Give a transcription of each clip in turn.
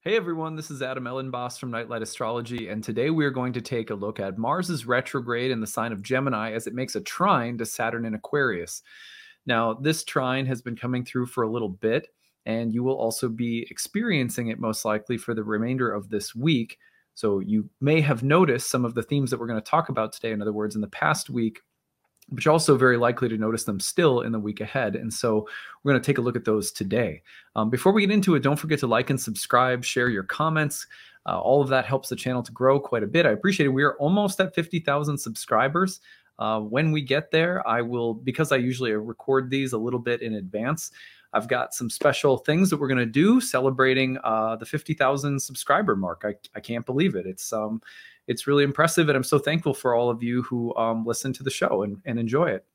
Hey everyone, this is Adam Ellenboss from Nightlight Astrology, and today we are going to take a look at Mars's retrograde in the sign of Gemini as it makes a trine to Saturn in Aquarius. Now, this trine has been coming through for a little bit, and you will also be experiencing it most likely for the remainder of this week. So, you may have noticed some of the themes that we're going to talk about today. In other words, in the past week, but you're also very likely to notice them still in the week ahead. And so we're going to take a look at those today. Before we get into it, don't forget to like and subscribe, share your comments. All of that helps the channel to grow quite a bit. I appreciate it. We are almost at 50,000 subscribers. When we get there, I will, because I usually record these a little bit in advance, I've got some special things that we're going to do celebrating the 50,000 subscriber mark. I can't believe it. It's really impressive, and I'm so thankful for all of you who listen to the show and enjoy it.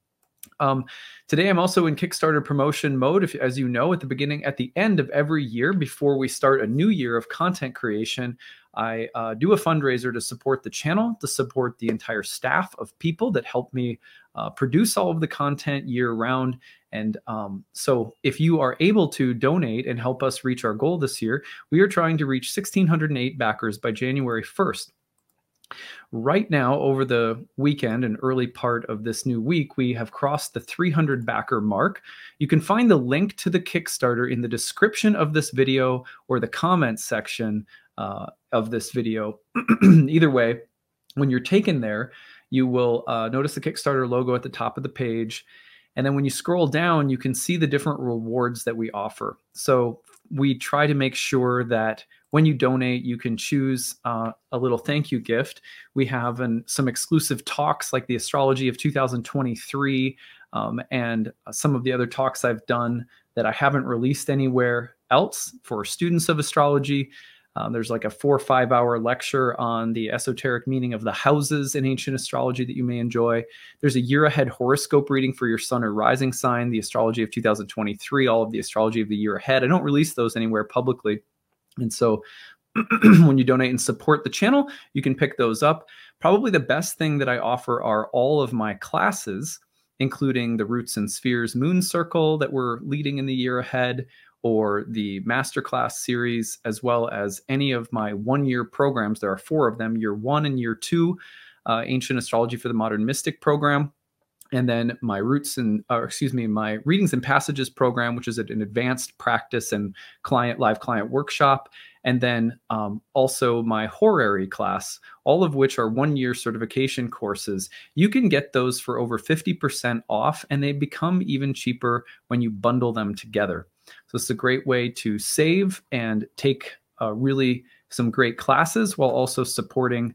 Today, I'm also in Kickstarter promotion mode. As you know, at the end of every year, before we start a new year of content creation, I do a fundraiser to support the channel, to support the entire staff of people that help me produce all of the content year round. And so if you are able to donate and help us reach our goal this year, we are trying to reach 1,608 backers by January 1st. Right now, over the weekend and early part of this new week, we have crossed the 300 backer mark. You can find the link to the Kickstarter in the description of this video or the comments section of this video. Either way, when you're taken there, you will notice the Kickstarter logo at the top of the page. And then when you scroll down, you can see the different rewards that we offer. So we try to make sure that when you donate, you can choose a little thank you gift. We have some exclusive talks like the Astrology of 2023 and some of the other talks I've done that I haven't released anywhere else for students of astrology. There's like a 4 or 5 hour lecture on the esoteric meaning of the houses in ancient astrology that you may enjoy. There's a year ahead horoscope reading for your sun or rising sign, the Astrology of 2023, all of the astrology of the year ahead. I don't release those anywhere publicly. And so when you donate and support the channel, you can pick those up. Probably the best thing that I offer are all of my classes, including the Roots and Spheres Moon Circle that we're leading in the year ahead, or the masterclass series, as well as any of my one-year programs. There are 4 of them, year 1 and year 2, Ancient Astrology for the Modern Mystic program. And then my my Readings and Passages program, which is an advanced practice and live client workshop. And then also my Horary class, all of which are 1-year certification courses. You can get those for over 50% off, and they become even cheaper when you bundle them together. So it's a great way to save and take really some great classes while also supporting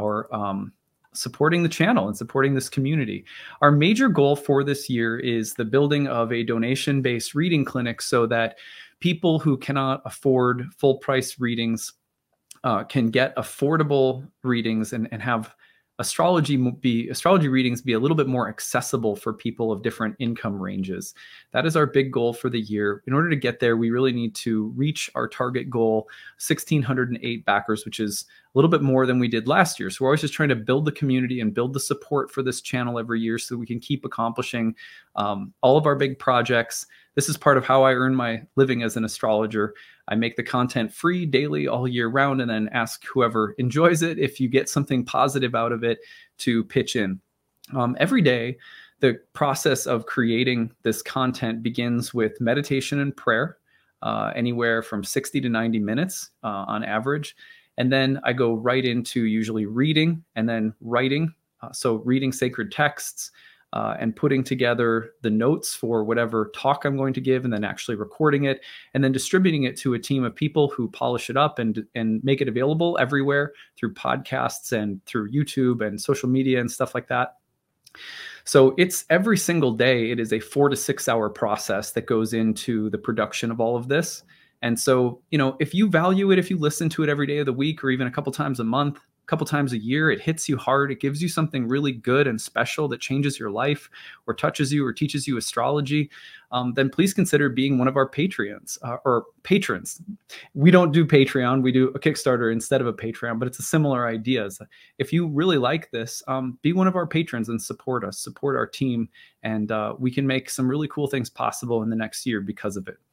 the channel and supporting this community. Our major goal for this year is the building of a donation-based reading clinic so that people who cannot afford full price readings can get affordable readings and have astrology readings be a little bit more accessible for people of different income ranges. That is our big goal for the year. In order to get there, we really need to reach our target goal, 1,608 backers, which is a little bit more than we did last year. So we're always just trying to build the community and build the support for this channel every year so we can keep accomplishing all of our big projects. This is part of how I earn my living as an astrologer. I make the content free daily all year round and then ask whoever enjoys it, if you get something positive out of it, to pitch in. Every day, the process of creating this content begins with meditation and prayer, anywhere from 60 to 90 minutes on average. And then I go right into usually reading and then writing. So reading sacred texts, and putting together the notes for whatever talk I'm going to give, and then actually recording it, and then distributing it to a team of people who polish it up and make it available everywhere through podcasts and through YouTube and social media and stuff like that. So it's every single day, it is a 4 to 6 hour process that goes into the production of all of this. And so, if you value it, if you listen to it every day of the week or even a couple times a month, couple times a year, it hits you hard, it gives you something really good and special that changes your life or touches you or teaches you astrology, then please consider being one of our Patreons or patrons. We don't do Patreon, we do a Kickstarter instead of a Patreon, but it's a similar idea. If you really like this, be one of our patrons and support us, support our team, and we can make some really cool things possible in the next year because of it.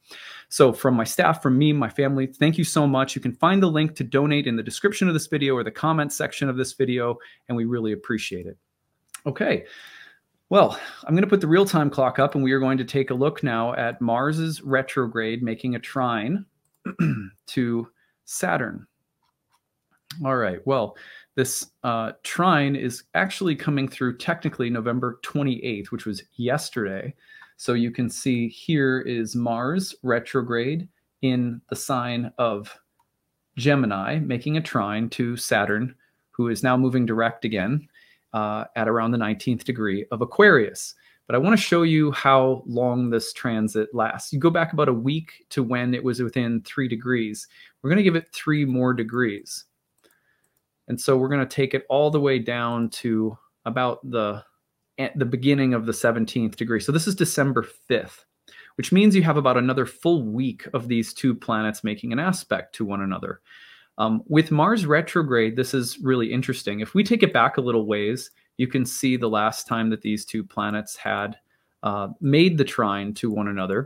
So from my staff, from me, my family, thank you so much. You can find the link to donate in the description of this video or the comments section of this video, and we really appreciate it. Okay, well, I'm going to put the real-time clock up, and we are going to take a look now at Mars's retrograde making a trine to Saturn. All right, well, this trine is actually coming through technically November 28th, which was yesterday. So you can see here is Mars retrograde in the sign of Gemini, making a trine to Saturn, who is now moving direct again at around the 19th degree of Aquarius. But I want to show you how long this transit lasts. You go back about a week to when it was within 3 degrees. We're going to give it 3 more degrees. And so we're going to take it all the way down to about the beginning of the 17th degree. So this is December 5th, which means you have about another full week of these 2 planets making an aspect to one another. With Mars retrograde, this is really interesting. If we take it back a little ways, you can see the last time that these 2 planets had made the trine to one another.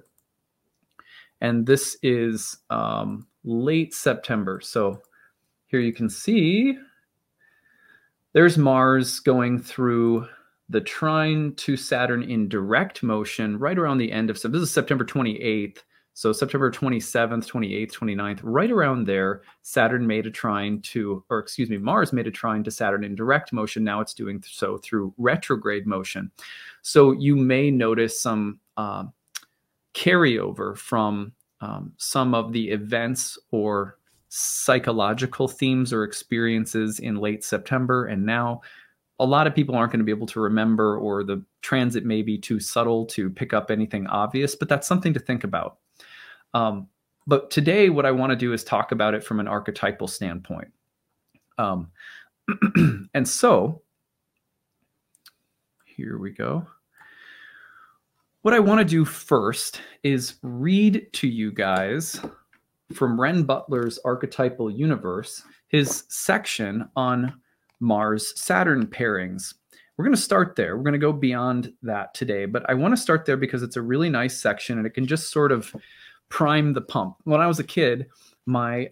And this is late September. So here you can see there's Mars going through the trine to Saturn in direct motion right around the end of, so this is September 28th. So September 27th, 28th, 29th, right around there, Saturn made a trine to, or excuse me, Mars made a trine to Saturn in direct motion. Now it's doing so through retrograde motion. So you may notice some carryover from some of the events or psychological themes or experiences in late September. And now a lot of people aren't going to be able to remember, or the transit may be too subtle to pick up anything obvious, but that's something to think about. But today, what I want to do is talk about it from an archetypal standpoint. And so, here we go. What I want to do first is read to you guys from Ren Butler's Archetypal Universe, his section on Mars-Saturn pairings. We're going to start there. We're going to go beyond that today, but I want to start there because it's a really nice section and it can just sort of prime the pump. When I was a kid, my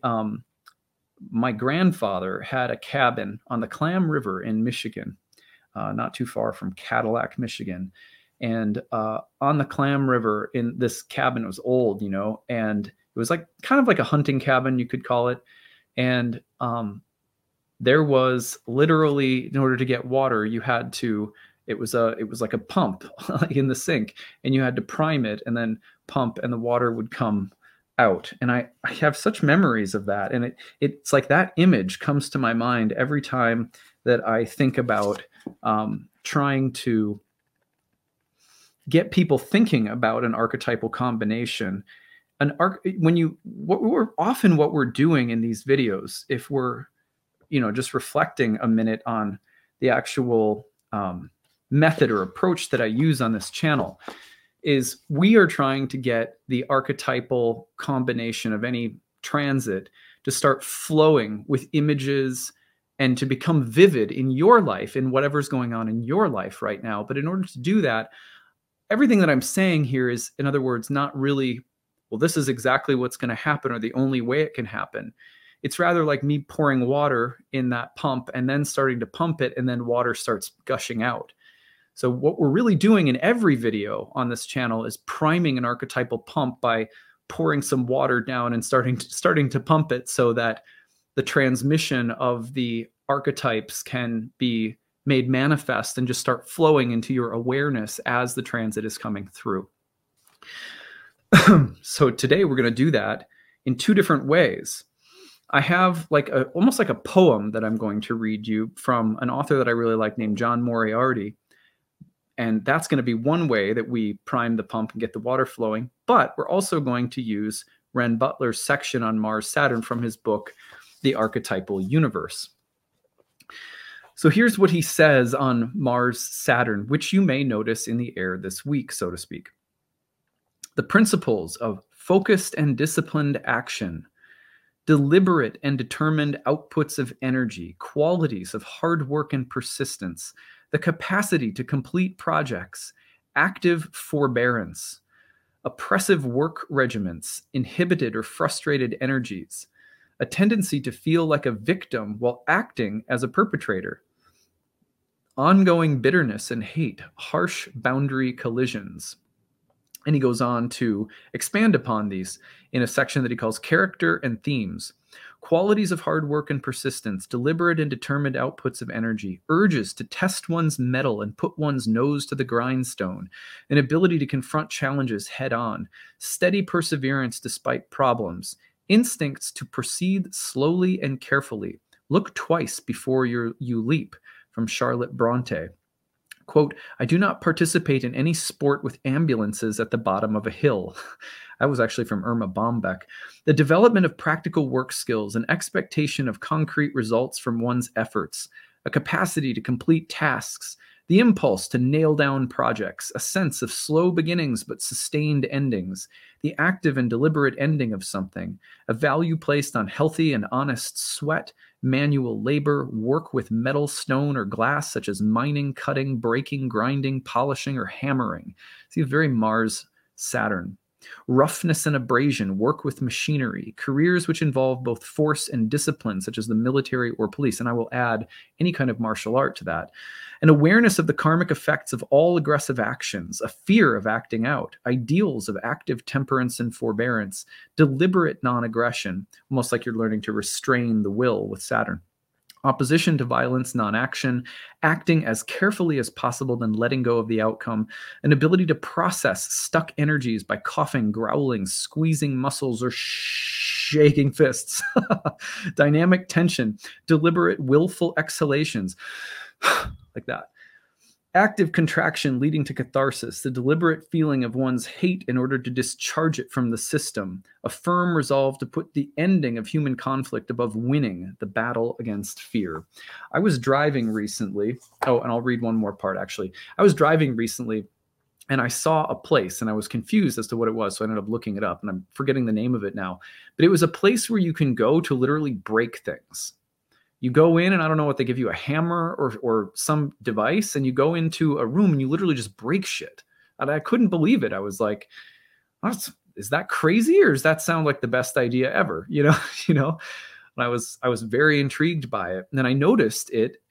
grandfather had a cabin on the Clam River in Michigan, not too far from Cadillac, Michigan. And on the Clam River, in this cabin, it was old, you know, and it was like kind of like a hunting cabin, you could call it. And there was literally, in order to get water, you had to, it was like a pump in the sink, and you had to prime it and then pump, and the water would come out. And I have such memories of that. And it's like that image comes to my mind every time that I think about trying to get people thinking about an archetypal combination. What we're doing in these videos, if we're, you know, just reflecting a minute on the actual method or approach that I use on this channel, is we are trying to get the archetypal combination of any transit to start flowing with images and to become vivid in your life, in whatever's going on in your life right now. But in order to do that, everything that I'm saying here is, in other words, not really, well, this is exactly what's going to happen or the only way it can happen. It's rather like me pouring water in that pump and then starting to pump it, and then water starts gushing out. So what we're really doing in every video on this channel is priming an archetypal pump by pouring some water down and starting to pump it, so that the transmission of the archetypes can be made manifest and just start flowing into your awareness as the transit is coming through. So today we're going to do that in 2 different ways. I have like almost like a poem that I'm going to read you from an author that I really like named John Moriarty. And that's going to be one way that we prime the pump and get the water flowing. But we're also going to use Ren Butler's section on Mars-Saturn from his book, The Archetypal Universe. So here's what he says on Mars-Saturn, which you may notice in the air this week, so to speak. The principles of focused and disciplined action, deliberate and determined outputs of energy, qualities of hard work and persistence, the capacity to complete projects, active forbearance, oppressive work regiments, inhibited or frustrated energies, a tendency to feel like a victim while acting as a perpetrator, ongoing bitterness and hate, harsh boundary collisions. And he goes on to expand upon these in a section that he calls character and themes. Qualities of hard work and persistence, deliberate and determined outputs of energy, urges to test one's mettle and put one's nose to the grindstone, an ability to confront challenges head on, steady perseverance despite problems, instincts to proceed slowly and carefully, look twice before you leap, from Charlotte Bronte. Quote, I do not participate in any sport with ambulances at the bottom of a hill. That was actually from Irma Bombeck. The development of practical work skills, an expectation of concrete results from one's efforts, a capacity to complete tasks, the impulse to nail down projects, a sense of slow beginnings but sustained endings, the active and deliberate ending of something, a value placed on healthy and honest sweat, manual labor, work with metal, stone, or glass, such as mining, cutting, breaking, grinding, polishing, or hammering. See, very Mars, Saturn. Roughness and abrasion, work with machinery, careers which involve both force and discipline, such as the military or police. And I will add any kind of martial art to that. An awareness of the karmic effects of all aggressive actions, a fear of acting out, ideals of active temperance and forbearance, deliberate non-aggression, almost like you're learning to restrain the will with Saturn. Opposition to violence, non-action, acting as carefully as possible, then letting go of the outcome, an ability to process stuck energies by coughing, growling, squeezing muscles, or shaking fists, dynamic tension, deliberate willful exhalations, like that. Active contraction leading to catharsis, the deliberate feeling of one's hate in order to discharge it from the system, a firm resolve to put the ending of human conflict above winning the battle against fear. I was driving recently. Oh, and I'll read one more part, actually. I was driving recently and I saw a place and I was confused as to what it was. So I ended up looking it up and I'm forgetting the name of it now. But it was a place where you can go to literally break things. You go in and I don't know what they give you, a hammer or some device, and you go into a room and you literally just break shit. And I couldn't believe it. I was like, is that crazy, or does that sound like the best idea ever? You know, and I was very intrigued by it. And then I noticed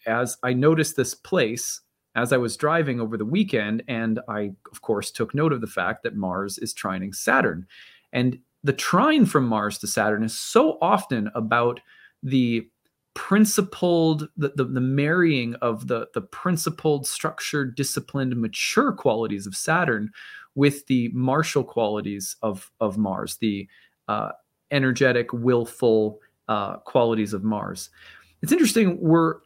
this place as I was driving over the weekend. And I, of course, took note of the fact that Mars is trining Saturn. And the trine from Mars to Saturn is so often about the principled, the marrying of the principled, structured, disciplined, mature qualities of Saturn with the martial qualities of Mars, the energetic, willful qualities of Mars. It's interesting.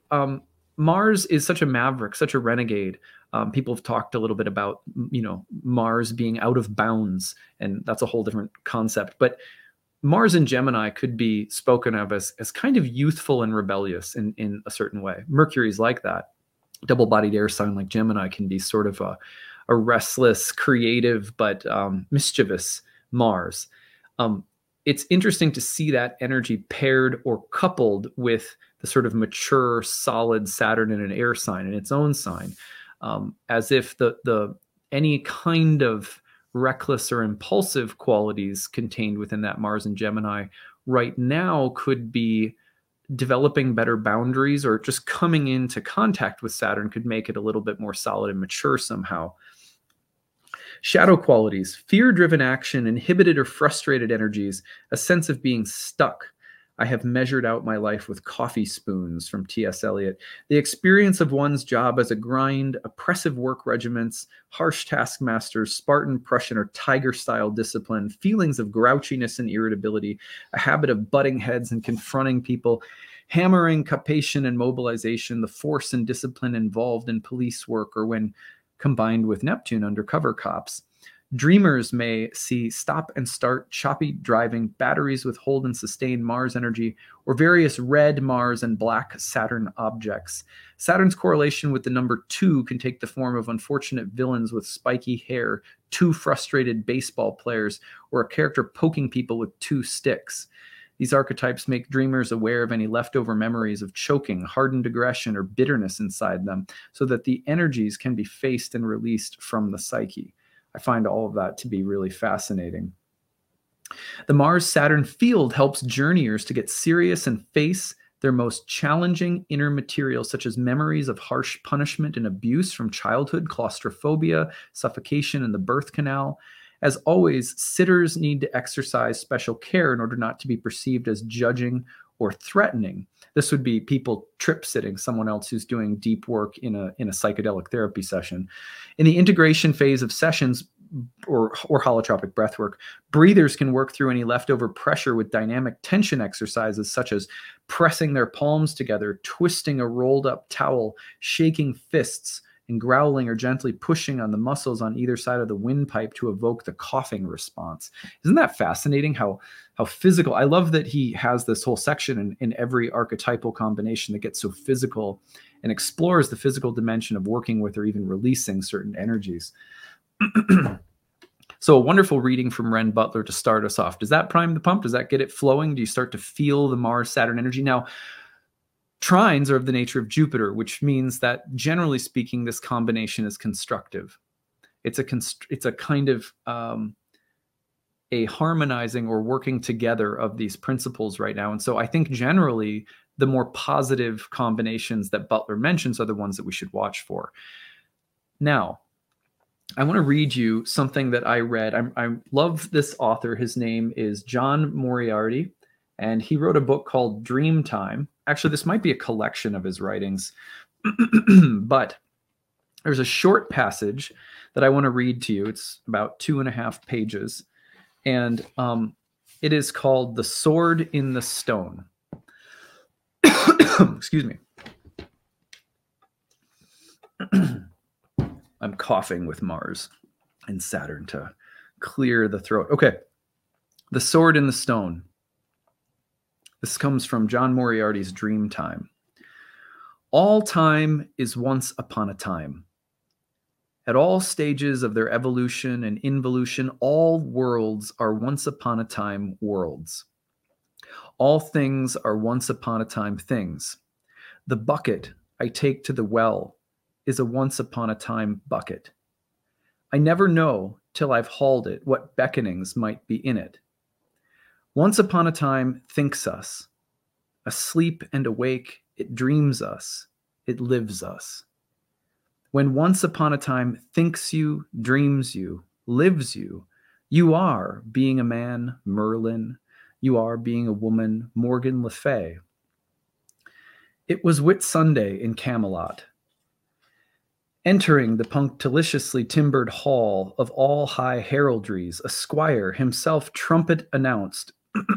Mars is such a maverick, such a renegade. People have talked a little bit about, Mars being out of bounds, and that's a whole different concept. But Mars in Gemini could be spoken of as kind of youthful and rebellious in a certain way. Mercury's like that. Double-bodied air sign like Gemini can be sort of a restless, creative, but mischievous Mars. It's interesting to see that energy paired or coupled with the sort of mature, solid Saturn in an air sign, in its own sign, as if the any kind of reckless or impulsive qualities contained within that Mars and Gemini right now could be developing better boundaries, or just coming into contact with Saturn could make it a little bit more solid and mature somehow. Shadow qualities, fear-driven action, inhibited or frustrated energies, a sense of being stuck. I have measured out my life with coffee spoons, from T.S. Eliot. The experience of one's job as a grind, oppressive work regiments, harsh taskmasters, Spartan, Prussian, or Tiger-style discipline, feelings of grouchiness and irritability, a habit of butting heads and confronting people, hammering, capation, and mobilization, the force and discipline involved in police work, or when combined with Neptune, undercover cops. Dreamers may see stop and start, choppy driving, batteries with hold and sustain Mars energy, or various red Mars and black Saturn objects. Saturn's correlation with the number 2 can take the form of unfortunate villains with spiky hair, 2 frustrated baseball players, or a character poking people with 2 sticks. These archetypes make dreamers aware of any leftover memories of choking, hardened aggression, or bitterness inside them, so that the energies can be faced and released from the psyche. I find all of that to be really fascinating. The Mars-Saturn field helps journeyers to get serious and face their most challenging inner material, such as memories of harsh punishment and abuse from childhood, claustrophobia, suffocation in the birth canal. As always, sitters need to exercise special care in order not to be perceived as judging or threatening. This would be people trip sitting someone else who's doing deep work in a psychedelic therapy session. In the integration phase of sessions, or holotropic breath work, breathers can work through any leftover pressure with dynamic tension exercises such as pressing their palms together, twisting a rolled up towel, shaking fists, and growling or gently pushing on the muscles on either side of the windpipe to evoke the coughing response. Isn't that fascinating how physical? I love that he has this whole section in every archetypal combination that gets so physical and explores the physical dimension of working with or even releasing certain energies. So a wonderful reading from Ren Butler to start us off. Does that prime the pump? Does that get it flowing? Do you start to feel the Mars-Saturn energy? Now, trines are of the nature of Jupiter, which means that generally speaking, this combination is constructive. It's a kind of a harmonizing or working together of these principles right now. And so I think generally the more positive combinations that Butler mentions are the ones that we should watch for. Now, I want to read you something that I read. I love this author. His name is John Moriarty, and he wrote a book called Dreamtime. Actually, this might be a collection of his writings, but there's a short passage that I want to read to you. It's about 2.5 pages, and it is called The Sword in the Stone. Excuse me. I'm coughing with Mars and Saturn to clear the throat. Okay. The Sword in the Stone. This comes from John Moriarty's Dreamtime. All time is once upon a time. At all stages of their evolution and involution, all worlds are once upon a time worlds. All things are once upon a time things. The bucket I take to the well is a once upon a time bucket. I never know till I've hauled it what beckonings might be in it. Once upon a time thinks us. Asleep and awake, it dreams us. It lives us. When once upon a time thinks you, dreams you, lives you, you are being a man, Merlin. You are being a woman, Morgan Le Fay. It was Whit Sunday in Camelot. Entering the punctiliously timbered hall of all high heraldries, a squire himself trumpet announced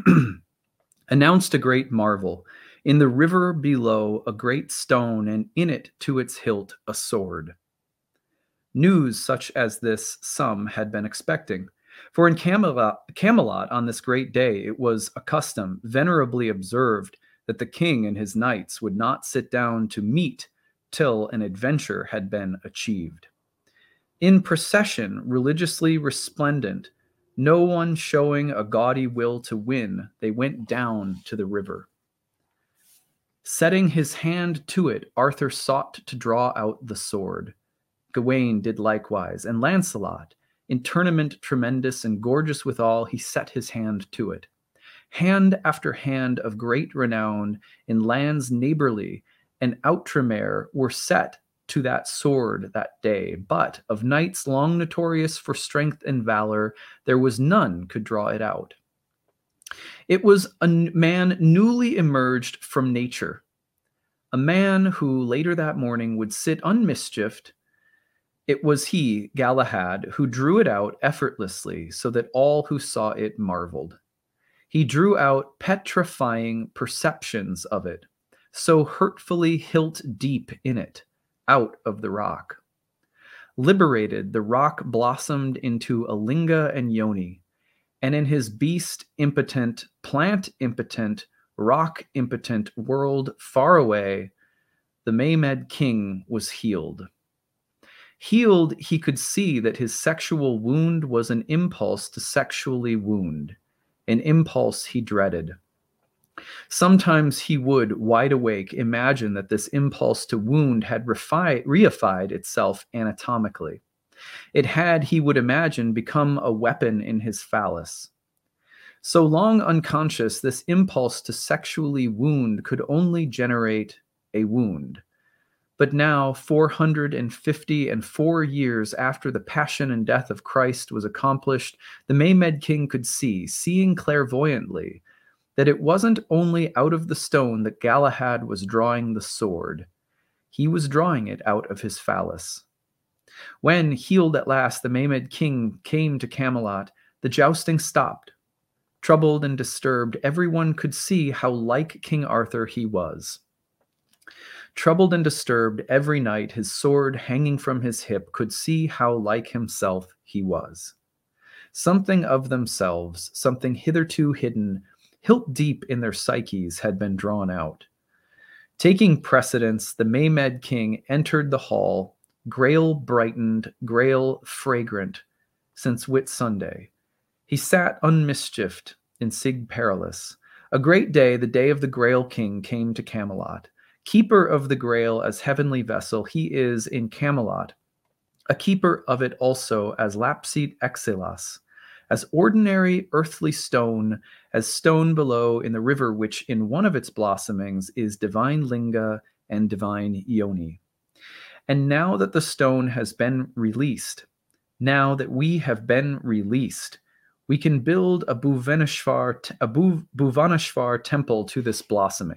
a great marvel. In the river below a great stone, and in it to its hilt a sword. News such as this some had been expecting. For in Camelot on this great day it was a custom, venerably observed, that the king and his knights would not sit down to meat till an adventure had been achieved. In procession, religiously resplendent, no one showing a gaudy will to win, they went down to the river. Setting his hand to it, Arthur sought to draw out the sword. Gawain did likewise, and Lancelot, in tournament tremendous and gorgeous withal, he set his hand to it. Hand after hand of great renown in lands neighborly and outremer were set to that sword that day, but of knights long notorious for strength and valor, there was none could draw it out. It was a man newly emerged from nature, a man who later that morning would sit unmischieved. It was he, Galahad, who drew it out effortlessly so that all who saw it marveled. He drew out petrifying perceptions of it, so hurtfully hilt deep in it, out of the rock. Liberated, the rock blossomed into a linga and yoni, and in his beast impotent, plant impotent, rock impotent world far away, the Maymed king was healed. Healed, he could see that his sexual wound was an impulse to sexually wound, an impulse he dreaded. Sometimes he would, wide awake, imagine that this impulse to wound had reified itself anatomically. It had, he would imagine, become a weapon in his phallus. So long unconscious, this impulse to sexually wound could only generate a wound. But now, 454 years after the passion and death of Christ was accomplished, the Maymed king could see, seeing clairvoyantly, that it wasn't only out of the stone that Galahad was drawing the sword. He was drawing it out of his phallus. When, healed at last, the Maymed king came to Camelot, the jousting stopped. Troubled and disturbed, everyone could see how like King Arthur he was. Troubled and disturbed, every knight, his sword hanging from his hip, could see how like himself he was. Something of themselves, something hitherto hidden, hilt deep in their psyches, had been drawn out. Taking precedence, the Maymed king entered the hall, Grail brightened, Grail fragrant, since Whit Sunday. He sat unmischieved in Sig Perilous. A great day, the day of the Grail king, came to Camelot. Keeper of the Grail as heavenly vessel, he is in Camelot, a keeper of it also as lapsit excelas, as ordinary earthly stone, as stone below in the river which in one of its blossomings is divine Linga and divine Ioni. And now that the stone has been released, now that we have been released, we can build a Bhuvaneshwar temple to this blossoming.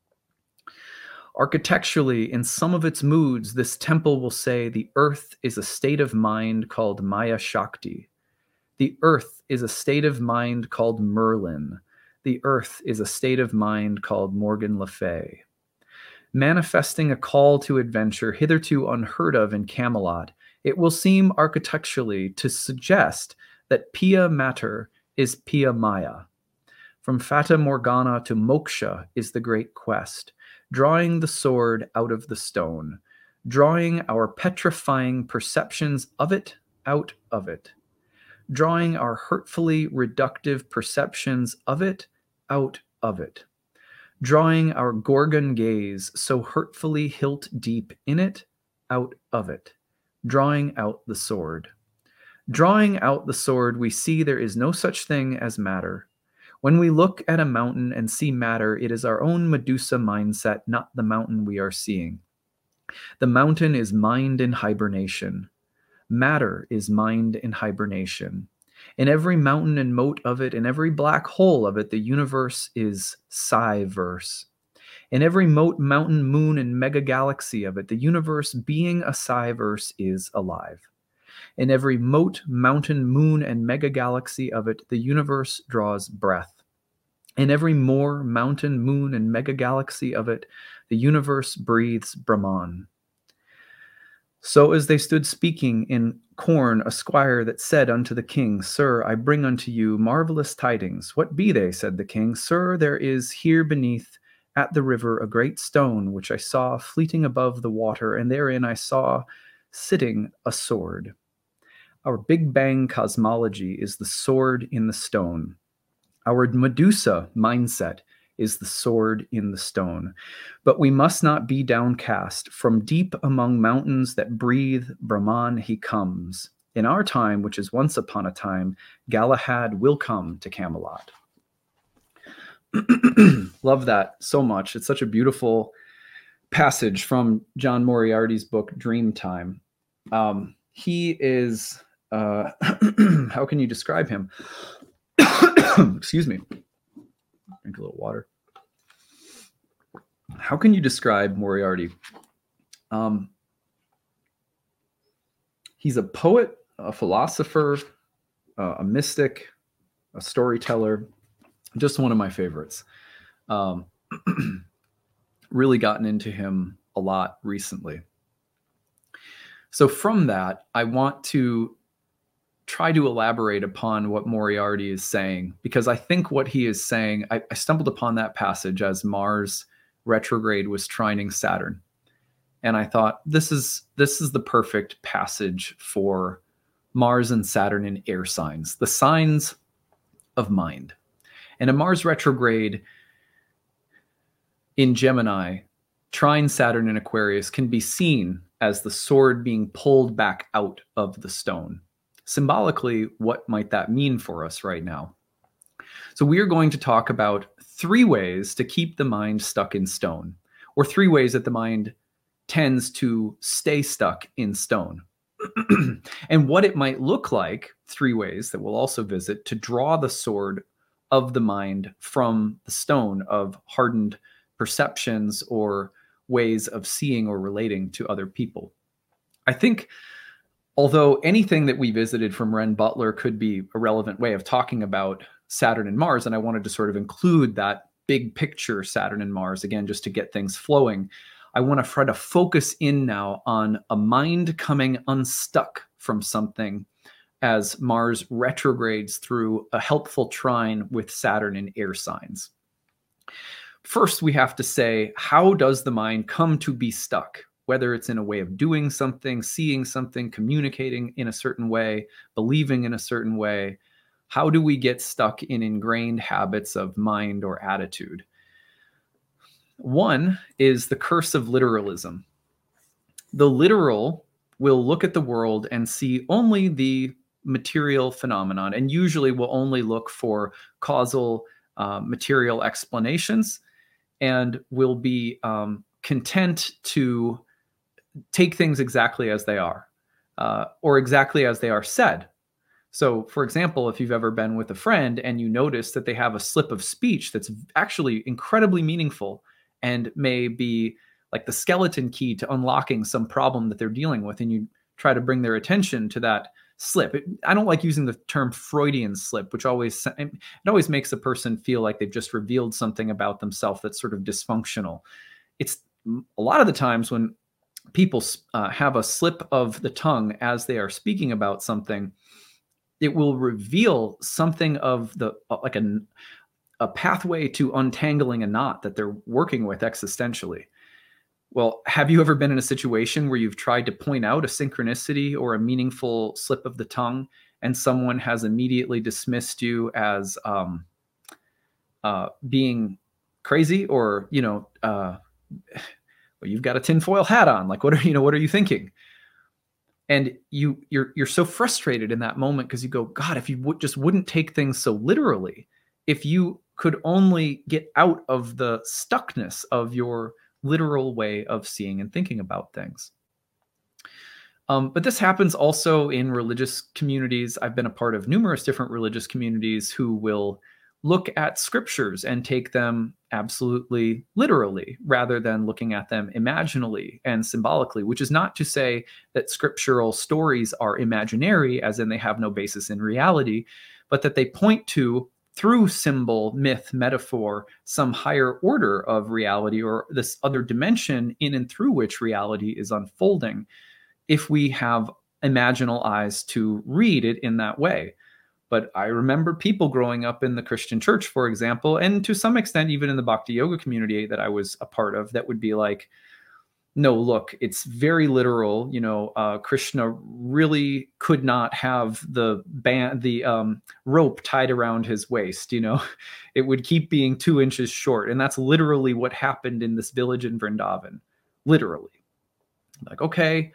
Architecturally, in some of its moods, this temple will say the earth is a state of mind called Maya Shakti. The earth is a state of mind called Merlin. The earth is a state of mind called Morgan Le Fay. Manifesting a call to adventure hitherto unheard of in Camelot, it will seem architecturally to suggest that Pia Mater is Pia Maya. From Fata Morgana to Moksha is the great quest, drawing the sword out of the stone, drawing our petrifying perceptions of it out of it, drawing our hurtfully reductive perceptions of it out of it, drawing our Gorgon gaze so hurtfully hilt deep in it out of it, drawing out the sword. Drawing out the sword, we see there is no such thing as matter. When we look at a mountain and see matter, it is our own Medusa mindset, not the mountain we are seeing. The mountain is mind in hibernation. Matter is mind in hibernation. In every mountain and moat of it, in every black hole of it, the universe is psi-verse. In every moat, mountain, moon, and mega galaxy of it, the universe, being a psi-verse, is alive. In every moat, mountain, moon, and mega galaxy of it, the universe draws breath. In every moor, mountain, moon, and mega galaxy of it, the universe breathes Brahman. So as they stood speaking in corn, a squire that said unto the king, Sir, I bring unto you marvelous tidings. What be they? Said the king. Sir, there is here beneath at the river a great stone, which I saw fleeting above the water, and therein I saw sitting a sword. Our Big Bang cosmology is the sword in the stone. Our Medusa mindset is the sword in the stone. But we must not be downcast. From deep among mountains that breathe Brahman he comes. In our time, which is once upon a time, Galahad will come to Camelot. Love that so much. It's such a beautiful passage from John Moriarty's book, Dreamtime. He is, how can you describe him? Excuse me. Drink a little water. How can you describe Moriarty? He's a poet, a philosopher, a mystic, a storyteller. Just one of my favorites. Really gotten into him a lot recently. So from that, I want to try to elaborate upon what Moriarty is saying, because I think what he is saying, I stumbled upon that passage as Mars retrograde was trining Saturn. And I thought, this is the perfect passage for Mars and Saturn in air signs, the signs of mind. And a Mars retrograde in Gemini, trine Saturn in Aquarius can be seen as the sword being pulled back out of the stone. Symbolically, what might that mean for us right now? So we are going to talk about 3 ways to keep the mind stuck in stone, or 3 ways that the mind tends to stay stuck in stone. And what it might look like, 3 ways that we'll also visit to draw the sword of the mind from the stone of hardened perceptions or ways of seeing or relating to other people. I think although anything that we visited from Ren Butler could be a relevant way of talking about Saturn and Mars, and I wanted to sort of include that big picture Saturn and Mars, again, just to get things flowing, I want to try to focus in now on a mind coming unstuck from something as Mars retrogrades through a helpful trine with Saturn in air signs. First, we have to say, how does the mind come to be stuck? Whether it's in a way of doing something, seeing something, communicating in a certain way, believing in a certain way, how do we get stuck in ingrained habits of mind or attitude? One is the curse of literalism. The literal will look at the world and see only the material phenomenon, and usually will only look for causal material explanations, and will be content to take things exactly as they are, or exactly as they are said. So, for example, if you've ever been with a friend and you notice that they have a slip of speech that's actually incredibly meaningful and may be like the skeleton key to unlocking some problem that they're dealing with, and you try to bring their attention to that slip. I don't like using the term Freudian slip, which always makes a person feel like they've just revealed something about themselves that's sort of dysfunctional. It's a lot of the times when people have a slip of the tongue as they are speaking about something, it will reveal something of the like a pathway to untangling a knot that they're working with existentially. Well, have you ever been in a situation where you've tried to point out a synchronicity or a meaningful slip of the tongue, and someone has immediately dismissed you as being crazy, or well, you've got a tinfoil hat on? Like, what are you thinking? And you're so frustrated in that moment because you go, God, if you just wouldn't take things so literally, if you could only get out of the stuckness of your literal way of seeing and thinking about things. But this happens also in religious communities. I've been a part of numerous different religious communities who will look at scriptures and take them absolutely literally rather than looking at them imaginally and symbolically, which is not to say that scriptural stories are imaginary, as in they have no basis in reality, but that they point to, through symbol, myth, metaphor, some higher order of reality, or this other dimension in and through which reality is unfolding, if we have imaginal eyes to read it in that way. But I remember people growing up in the Christian church, for example, and to some extent even in the Bhakti Yoga community that I was a part of, that would be like, no, look, it's very literal. Krishna really could not have the rope tied around his waist. It would keep being 2 inches short, and that's literally what happened in this village in Vrindavan. Literally, like, okay,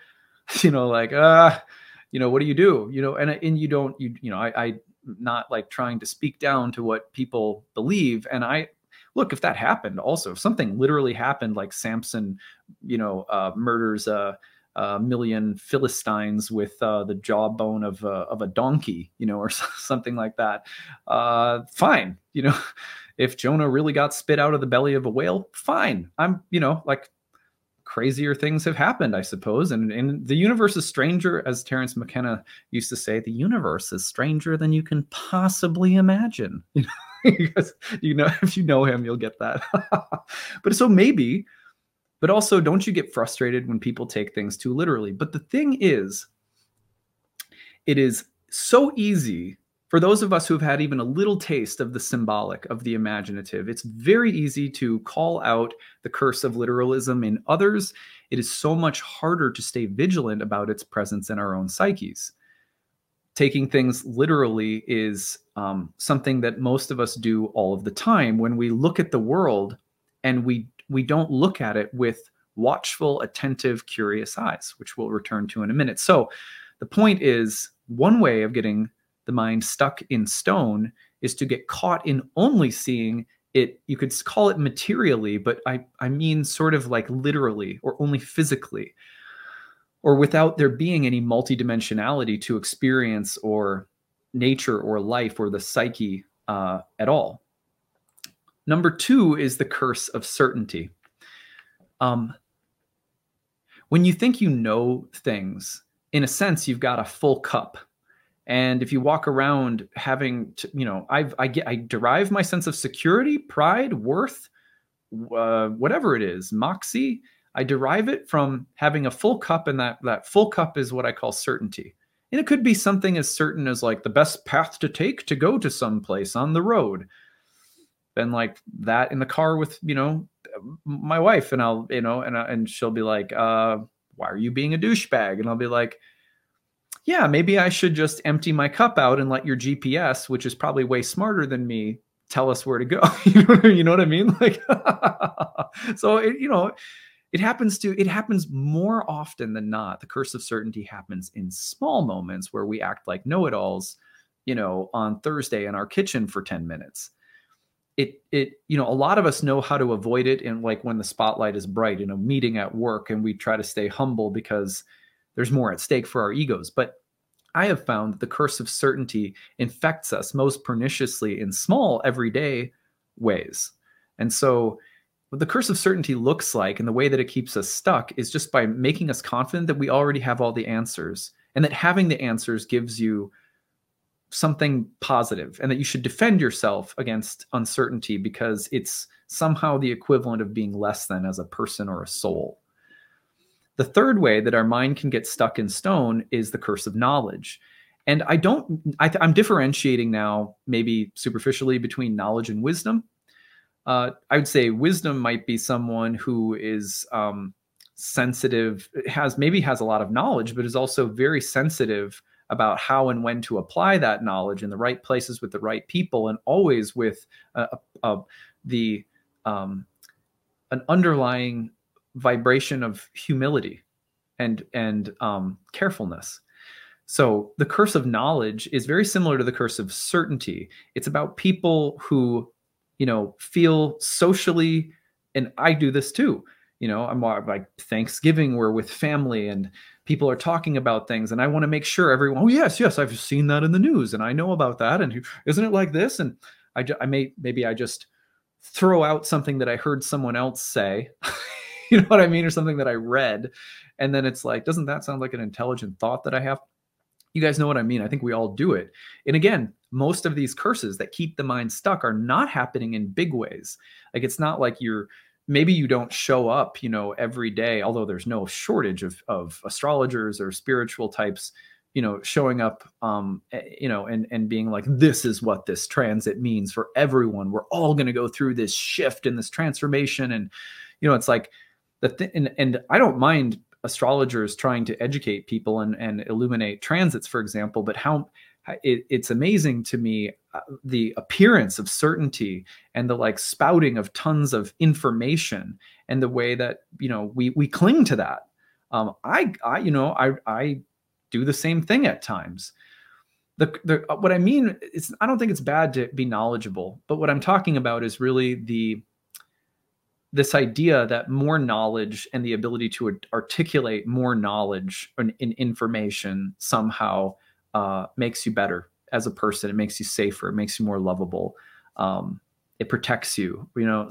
what do you do? And you don't, I'm not like trying to speak down to what people believe. And look, if that happened also, if something literally happened, like Samson, murders a million Philistines with the jawbone of a donkey, or something like that. Fine. If Jonah really got spit out of the belly of a whale, fine. I'm, like, crazier things have happened, I suppose. And the universe is stranger, as Terence McKenna used to say, the universe is stranger than you can possibly imagine. Because, if you know him, you'll get that. But so maybe, but also don't you get frustrated when people take things too literally. But the thing is, it is so easy for those of us who've had even a little taste of the symbolic, of the imaginative. It's very easy to call out the curse of literalism in others. It is so much harder to stay vigilant about its presence in our own psyches. Taking things literally is something that most of us do all of the time when we look at the world, and we don't look at it with watchful, attentive, curious eyes, which we'll return to in a minute. So the point is, one way of getting the mind stuck in stone is to get caught in only seeing it. You could call it materially, but I mean sort of like literally or only physically, or without there being any multidimensionality to experience or nature or life or the psyche at all. Number two is the curse of certainty. When you think you know things, in a sense, you've got a full cup. And if you walk around having to, I derive my sense of security, pride, worth, whatever it is, moxie, I derive it from having a full cup, and that full cup is what I call certainty. And it could be something as certain as like the best path to take to go to some place on the road. Then like that in the car with, my wife, and I'll, and she'll be like, why are you being a douchebag? And I'll be like, yeah, maybe I should just empty my cup out and let your GPS, which is probably way smarter than me, tell us where to go. You know what I mean? Like, so it happens more often than not. The curse of certainty happens in small moments where we act like know-it-alls, on Thursday in our kitchen for 10 minutes. A lot of us know how to avoid it in like when the spotlight is bright in a meeting at work, and we try to stay humble because there's more at stake for our egos. But I have found that the curse of certainty infects us most perniciously in small everyday ways. And so what the curse of certainty looks like, and the way that it keeps us stuck, is just by making us confident that we already have all the answers, and that having the answers gives you something positive, and that you should defend yourself against uncertainty because it's somehow the equivalent of being less than as a person or a soul. The third way that our mind can get stuck in stone is the curse of knowledge. And I'm differentiating now, maybe superficially, between knowledge and wisdom. I would say wisdom might be someone who is sensitive, has a lot of knowledge, but is also very sensitive about how and when to apply that knowledge in the right places with the right people, and always with an underlying vibration of humility and carefulness. So the curse of knowledge is very similar to the curse of certainty. It's about people who, feel socially, and I do this too. I'm like Thanksgiving, we're with family and people are talking about things, and I want to make sure everyone, oh yes, I've seen that in the news and I know about that, and isn't it like this? And I just throw out something that I heard someone else say, you know what I mean, or something that I read, and then it's like, doesn't that sound like an intelligent thought that I have? You guys know what I mean. I think we all do it. And again, most of these curses that keep the mind stuck are not happening in big ways. Like, it's not like maybe you don't show up, every day, although there's no shortage of astrologers or spiritual types, showing up, and being like, this is what this transit means for everyone. We're all going to go through this shift and this transformation. And, it's like and I don't mind astrologers trying to educate people and illuminate transits, for example, but it's amazing to me, the appearance of certainty and the like spouting of tons of information, and the way that we cling to that. I do the same thing at times. What I mean is, I don't think it's bad to be knowledgeable, but what I'm talking about is really this idea that more knowledge and the ability to articulate more knowledge in information somehow makes you better as a person. It makes you safer. It makes you more lovable. It protects you,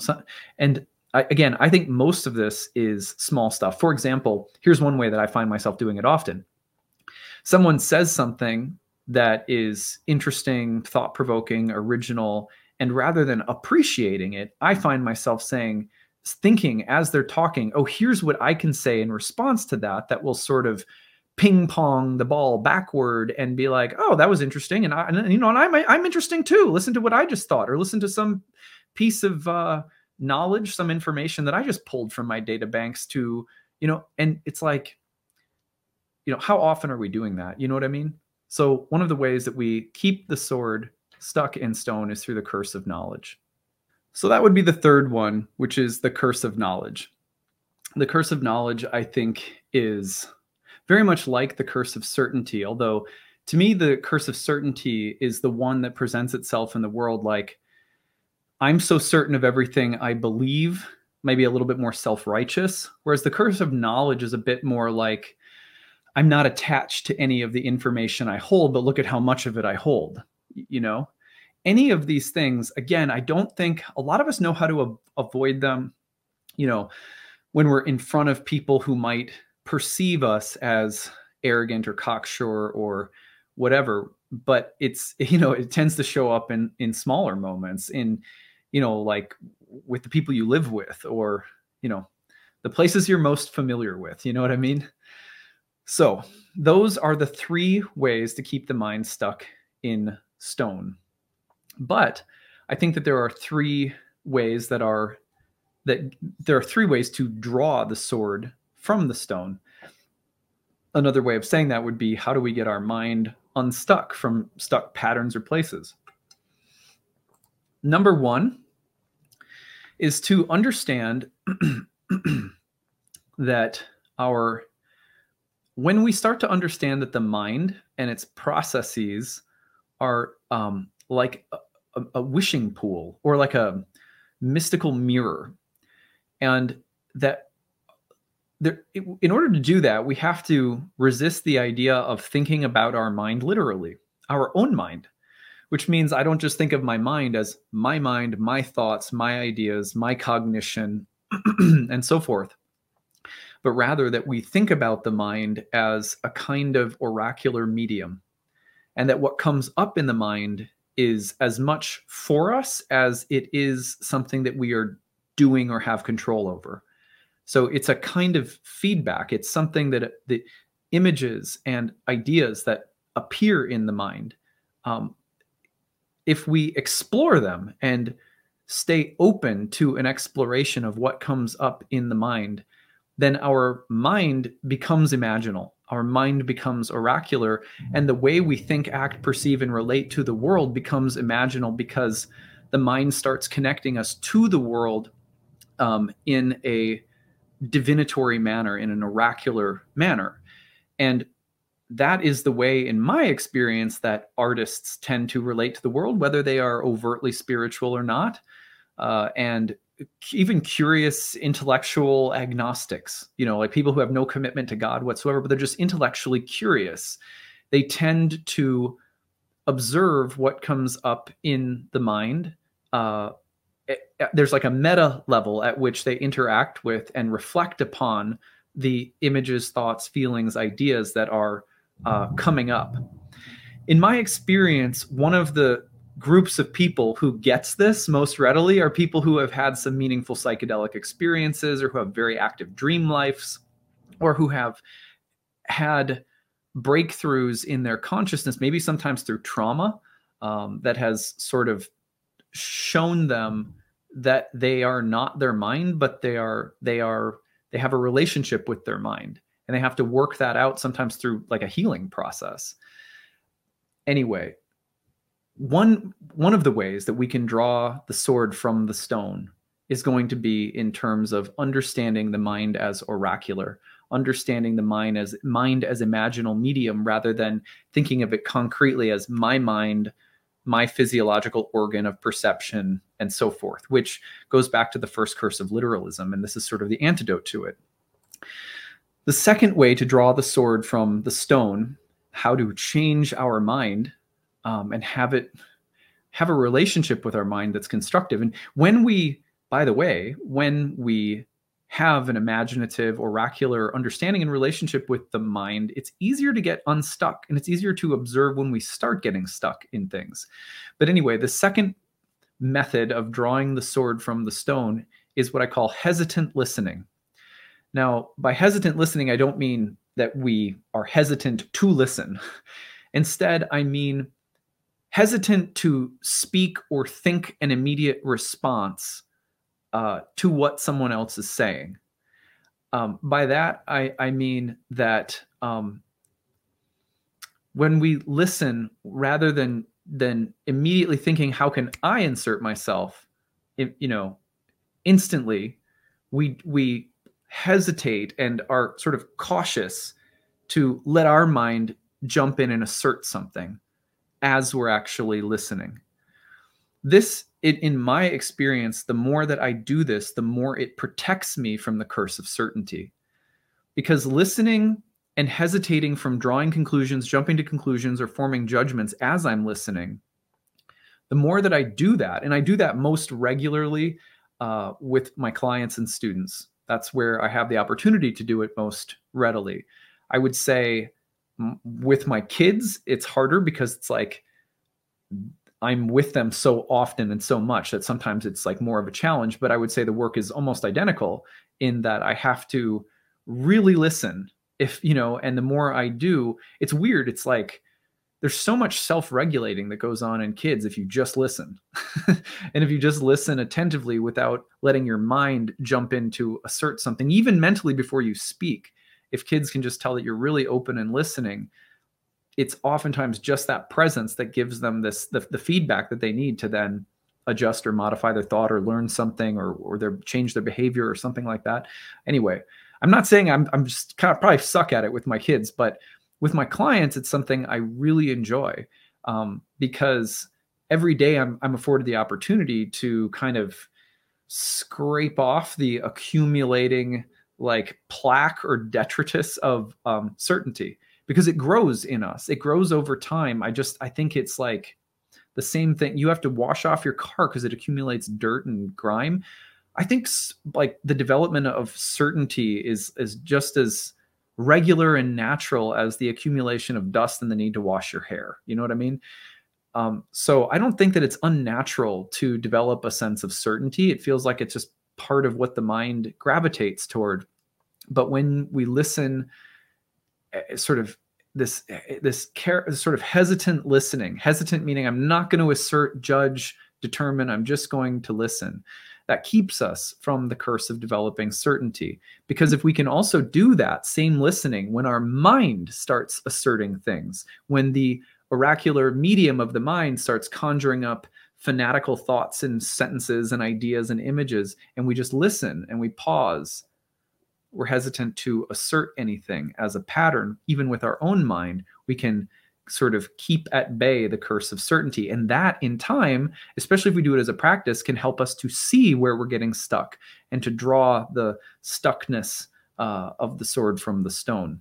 I think most of this is small stuff. For example, here's one way that I find myself doing it often. Someone says something that is interesting, thought-provoking, original, and rather than appreciating it, I find myself thinking as they're talking, oh, here's what I can say in response to that will sort of ping pong the ball backward and be like, oh, that was interesting. And I'm interesting too. Listen to what I just thought, or listen to some piece of knowledge, some information that I just pulled from my data banks to, and it's like, how often are we doing that? You know what I mean? So one of the ways that we keep the sword stuck in stone is through the curse of knowledge. So that would be the third one, which is the curse of knowledge. The curse of knowledge, I think, is very much like the curse of certainty, although to me, the curse of certainty is the one that presents itself in the world like, I'm so certain of everything I believe, maybe a little bit more self-righteous, whereas the curse of knowledge is a bit more like, I'm not attached to any of the information I hold, but look at how much of it I hold, you know? Any of these things, again, I don't think a lot of us know how to avoid them, you know, when we're in front of people who might perceive us as arrogant or cocksure or whatever. But it's, you know, it tends to show up in smaller moments, in, you know, like with the people you live with, or, you know, the places you're most familiar with. You know what I mean? So those are the three ways to keep the mind stuck in stone. But I think that there are three ways to draw the sword from the stone. Another way of saying that would be, how do we get our mind unstuck from stuck patterns or places? Number one is to understand that when we start to understand that the mind and its processes are like a wishing pool, or like a mystical mirror, and that in order to do that, we have to resist the idea of thinking about our mind literally, our own mind, which means I don't just think of my mind as my mind, my thoughts, my ideas, my cognition, and so forth, but rather that we think about the mind as a kind of oracular medium, and that what comes up in the mind is as much for us as it is something that we are doing or have control over. So it's a kind of feedback. It's something that the images and ideas that appear in the mind, if we explore them and stay open to an exploration of what comes up in the mind, then our mind becomes imaginal. Our mind becomes oracular, and the way we think, act, perceive, and relate to the world becomes imaginal, because the mind starts connecting us to the world in a divinatory manner, in an oracular manner. And that is the way, in my experience, that artists tend to relate to the world, whether they are overtly spiritual or not. And even curious intellectual agnostics, you know, like people who have no commitment to God whatsoever, but they're just intellectually curious. They tend to observe what comes up in the mind. There's like a meta level at which they interact with and reflect upon the images, thoughts, feelings, ideas that are coming up. In my experience, one of the groups of people who gets this most readily are people who have had some meaningful psychedelic experiences, or who have very active dream lives, or who have had breakthroughs in their consciousness, maybe sometimes through trauma, that has sort of shown them that they are not their mind, but they have a relationship with their mind, and they have to work that out sometimes through like a healing process. Anyway, one of the ways that we can draw the sword from the stone is going to be in terms of understanding the mind as oracular, understanding the mind as imaginal medium, rather than thinking of it concretely as my mind, my physiological organ of perception, and so forth, which goes back to the first curse of literalism, and this is sort of the antidote to it. The second way to draw the sword from the stone, how to change our mind, and have a relationship with our mind that's constructive. And when we have an imaginative, oracular understanding and relationship with the mind, it's easier to get unstuck, and it's easier to observe when we start getting stuck in things. But anyway, the second method of drawing the sword from the stone is what I call hesitant listening. Now, by hesitant listening, I don't mean that we are hesitant to listen. Instead, I mean hesitant to speak or think an immediate response to what someone else is saying. By that, I mean that when we listen, rather than immediately thinking, how can I insert myself, instantly, we hesitate and are sort of cautious to let our mind jump in and assert something as we're actually listening. This, in my experience, the more that I do this, the more it protects me from the curse of certainty. Because listening and hesitating from drawing conclusions, jumping to conclusions, or forming judgments as I'm listening, the more that I do that, and I do that most regularly with my clients and students, that's where I have the opportunity to do it most readily. I would say with my kids, it's harder because it's like I'm with them so often and so much that sometimes it's like more of a challenge. But I would say the work is almost identical in that I have to really listen. And the more I do, it's weird. It's like there's so much self-regulating that goes on in kids if you just listen. And if you just listen attentively without letting your mind jump in to assert something, even mentally before you speak, if kids can just tell that you're really open and listening, it's oftentimes just that presence that gives them the feedback that they need to then adjust or modify their thought or learn something or change their behavior or something like that. Anyway, I'm not saying I'm just kind of probably suck at it with my kids, but with my clients, it's something I really enjoy because every day I'm afforded the opportunity to kind of scrape off the accumulating like plaque or detritus of certainty, because it grows in us. It grows over time. I think it's like the same thing. You have to wash off your car because it accumulates dirt and grime. I think like the development of certainty is just as regular and natural as the accumulation of dust and the need to wash your hair. You know what I mean? So I don't think that it's unnatural to develop a sense of certainty. It feels like it's just part of what the mind gravitates toward. But when we listen, sort of this sort of hesitant listening, hesitant meaning I'm not going to assert, judge, determine, I'm just going to listen. That keeps us from the curse of developing certainty. Because if we can also do that same listening when our mind starts asserting things, when the oracular medium of the mind starts conjuring up fanatical thoughts and sentences and ideas and images, and we just listen and we pause, we're hesitant to assert anything as a pattern, even with our own mind, we can sort of keep at bay the curse of certainty. And that in time, especially if we do it as a practice, can help us to see where we're getting stuck and to draw the stuckness of the sword from the stone.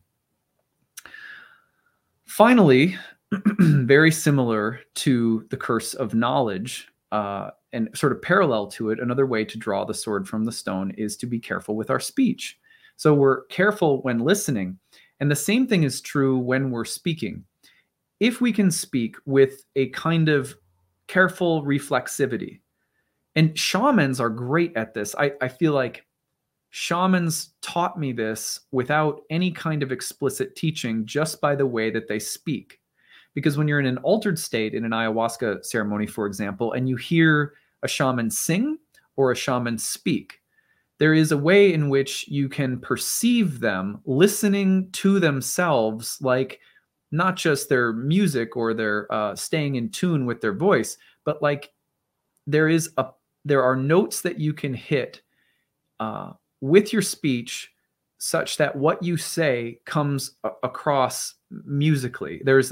Finally, very similar to the curse of knowledge, and sort of parallel to it, another way to draw the sword from the stone is to be careful with our speech. So we're careful when listening. And the same thing is true when we're speaking. If we can speak with a kind of careful reflexivity, and shamans are great at this. I feel like shamans taught me this without any kind of explicit teaching, just by the way that they speak. Because when you're in an altered state in an ayahuasca ceremony, for example, and you hear a shaman sing or a shaman speak, there is a way in which you can perceive them listening to themselves, like not just their music or their staying in tune with their voice, but like there are notes that you can hit with your speech such that what you say comes across musically. There's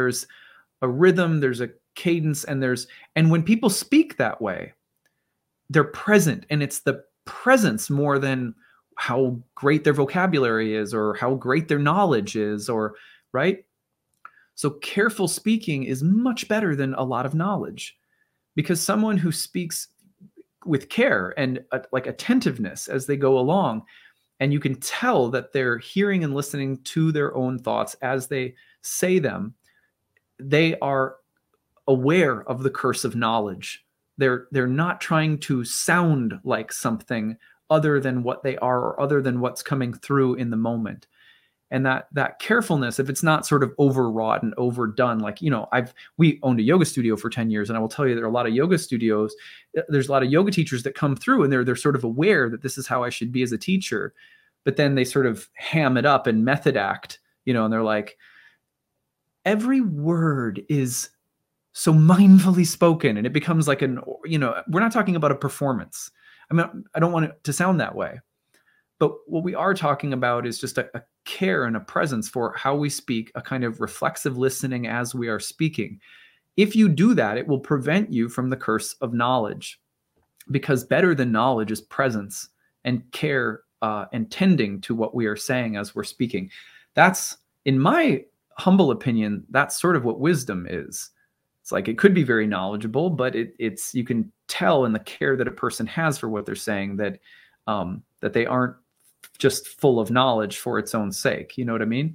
a rhythm, there's a cadence, and when people speak that way, they're present, and it's the presence more than how great their vocabulary is or how great their knowledge is, or right. So careful speaking is much better than a lot of knowledge, because someone who speaks with care and like attentiveness as they go along, and you can tell that they're hearing and listening to their own thoughts as they say them, they are aware of the curse of knowledge. They're not trying to sound like something other than what they are or other than what's coming through in the moment. And that carefulness, if it's not sort of overwrought and overdone, like, we owned a yoga studio for 10 years, and I will tell you there are a lot of yoga studios, there's a lot of yoga teachers that come through and they're sort of aware that this is how I should be as a teacher, but then they sort of ham it up and method act, and they're like, every word is so mindfully spoken, and it becomes like we're not talking about a performance. I mean, I don't want it to sound that way, But what we are talking about is just a care and a presence for how we speak, a kind of reflexive listening as we are speaking. If you do that, it will prevent you from the curse of knowledge, because better than knowledge is presence and care and tending to what we are saying as we're speaking. That's, in my humble opinion, that's sort of what wisdom is. It's like it could be very knowledgeable, but it's you can tell in the care that a person has for what they're saying that that they aren't just full of knowledge for its own sake. You know what I mean?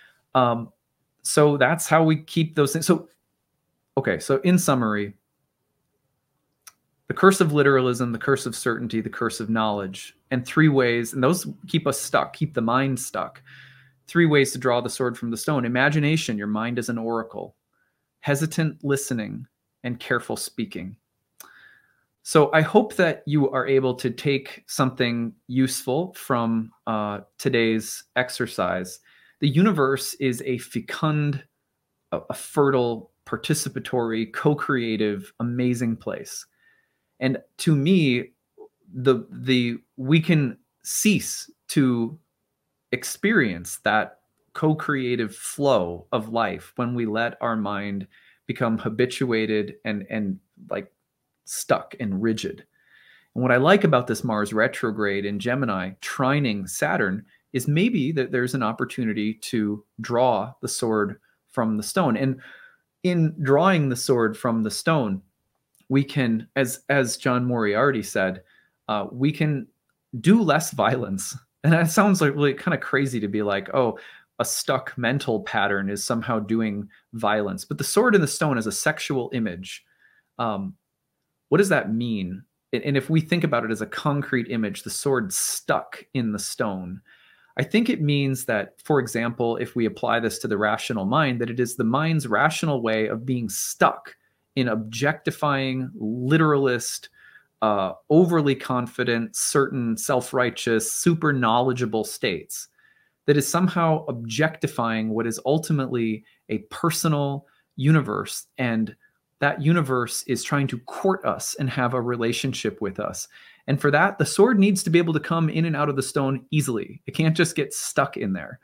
So that's how we keep those things. So, okay. So in summary, the curse of literalism, the curse of certainty, the curse of knowledge, and 3 ways, and those keep us stuck, keep the mind stuck. 3 ways to draw the sword from the stone: imagination, your mind is an oracle; hesitant listening; and careful speaking. So I hope that you are able to take something useful from today's exercise. The universe is a fecund, a fertile, participatory, co-creative, amazing place. And to me, we can cease to experience that co-creative flow of life when we let our mind become habituated and like stuck and rigid. And what I like about this Mars retrograde in Gemini trining Saturn is maybe that there's an opportunity to draw the sword from the stone. And in drawing the sword from the stone, we can, as John Moriarty said, we can do less violence. And that sounds like really kind of crazy to be like, oh, a stuck mental pattern is somehow doing violence. But the sword and the stone is a sexual image. What does that mean? And if we think about it as a concrete image, the sword stuck in the stone, I think it means that, for example, if we apply this to the rational mind, that it is the mind's rational way of being stuck in objectifying, literalist, overly confident, certain, self-righteous, super knowledgeable states, that is somehow objectifying what is ultimately a personal universe. And that universe is trying to court us and have a relationship with us. And for that, the sword needs to be able to come in and out of the stone easily. It can't just get stuck in there.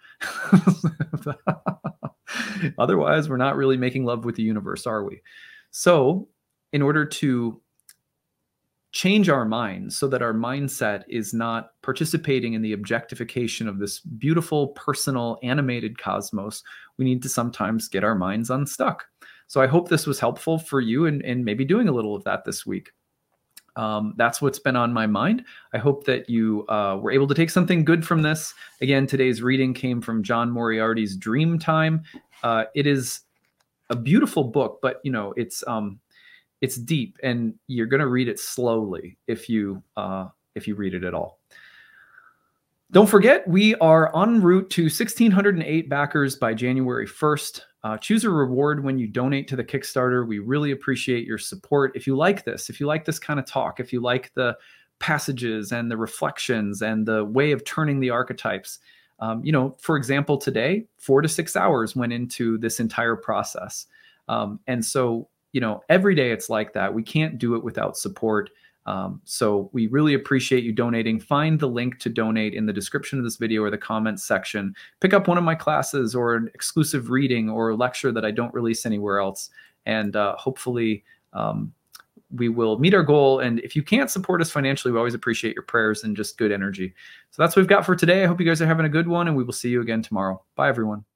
Otherwise, we're not really making love with the universe, are we? So in order to change our minds so that our mindset is not participating in the objectification of this beautiful, personal, animated cosmos, we need to sometimes get our minds unstuck. So I hope this was helpful for you and maybe doing a little of that this week. That's what's been on my mind. I hope that you were able to take something good from this. Again, today's reading came from John Moriarty's Dreamtime. It is a beautiful book, but you know, it's deep, and you're going to read it slowly if you read it at all. Don't forget, we are en route to 1,608 backers by January 1st. Choose a reward when you donate to the Kickstarter. We really appreciate your support. If you like this kind of talk, if you like the passages and the reflections and the way of turning the archetypes, for example, today, 4 to 6 hours went into this entire process. And so, every day it's like that. We can't do it without support. So we really appreciate you donating. Find the link to donate in the description of this video or the comments section. Pick up one of my classes or an exclusive reading or a lecture that I don't release anywhere else. And hopefully we will meet our goal. And if you can't support us financially, we always appreciate your prayers and just good energy. So that's what we've got for today. I hope you guys are having a good one, and we will see you again tomorrow. Bye, everyone.